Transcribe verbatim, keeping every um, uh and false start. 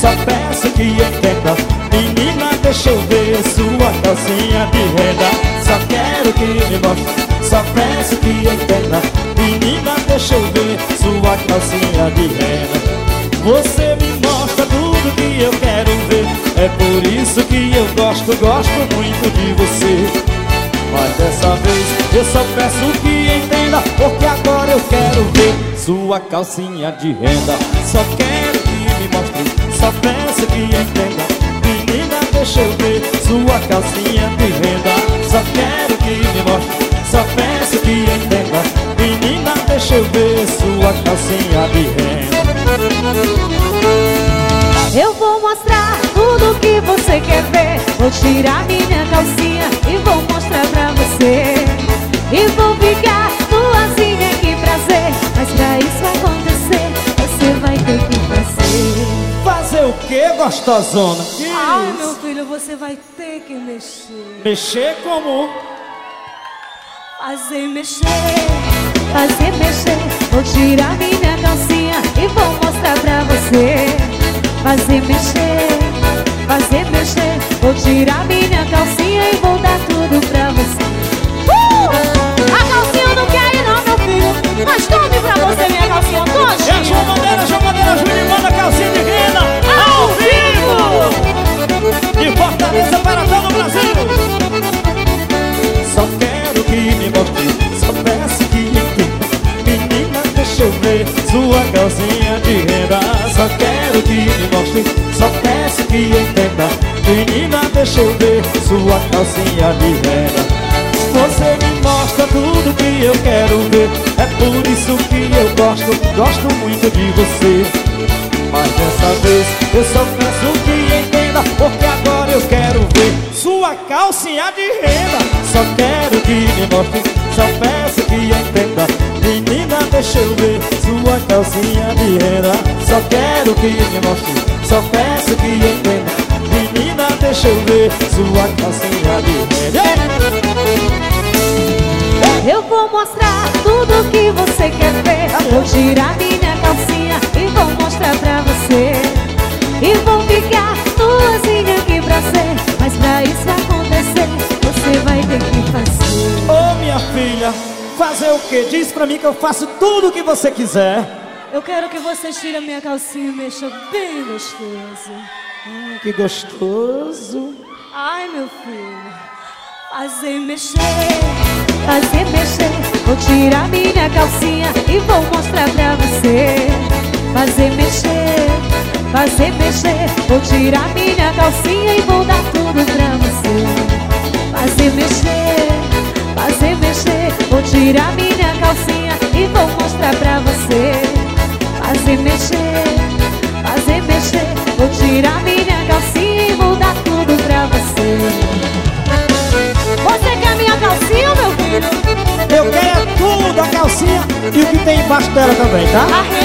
só peço que entenda. Menina, deixa eu ver sua calcinha de renda. Só quero que me mostre, só peço que entenda. Menina, deixa eu ver sua calcinha de renda. Você me mostra tudo que eu quero ver. É por isso que eu gosto, gosto muito de você. Mas dessa vez eu só peço que entenda, porque agora eu quero ver sua calcinha de renda. Só quero que me mostre, só peço que entenda. Menina, deixa eu ver sua calcinha de renda. Só quero que me mostre, só peço que entenda. Menina, deixa eu ver sua calcinha de renda. Eu vou mostrar tudo que você quer ver. Vou tirar minha calcinha e vou mostrar pra você. E vou ficar tuazinha, que prazer. Mas pra isso acontecer, você vai ter que fazer. Fazer o que, gostosona? Que Ai, isso? meu filho, você vai ter que mexer. Mexer como? Fazer mexer, fazer mexer. Vou tirar minha calcinha e vou mostrar pra você. Fazer mexer, fazer mexer. Vou tirar minha calcinha e vou dar tudo pra você. uh! A calcinha não quer ir não, meu filho. Mas tome pra você minha calcinha todinha. É a João Bandeira, João Bandeira, Júnior, manda calcinha de renda ao vivo! De Fortaleza para todo o Brasil. Só quero que me mostre, só peço que entenda. Menina, deixa eu ver sua calcinha de renda. Só quero que me mostre, só peço que entenda. Menina, deixa eu ver sua calcinha de renda. Você me mostra tudo que eu quero ver. É por isso que eu gosto, gosto muito de você. Mas dessa vez eu só peço que entenda, porque agora eu quero ver sua calcinha de renda. Só quero que me mostre, só peço que entenda. Menina, deixa eu ver sua calcinha de renda. Só quero que me mostre, só peço que entenda. Menina, deixa eu ver sua calcinha de renda. Eu vou mostrar tudo que você quer ver. Vou tirar minha calcinha e vou mostrar pra você. E vou ficar tuazinha, que prazer. Mas pra isso acontecer, você vai ter que fazer. Ô, oh, minha filha, fazer o quê? Diz pra mim que eu faço tudo o que você quiser. Eu quero que você tire a minha calcinha e mexa bem gostoso. Hum, que gostoso. Ai, meu filho. Fazer mexer, fazer mexer. Vou tirar minha calcinha e vou mostrar pra você. Fazer mexer, fazer mexer. Vou tirar minha calcinha e vou dar tudo pra você. Fazer mexer, fazer mexer. Vou tirar minha calcinha e vou mostrar pra você. Fazer mexer, fazer mexer. Vou tirar minha calcinha e vou dar tudo pra você. Você quer minha calcinha, meu filho? Eu quero tudo, a calcinha e o que tem embaixo dela também, tá? A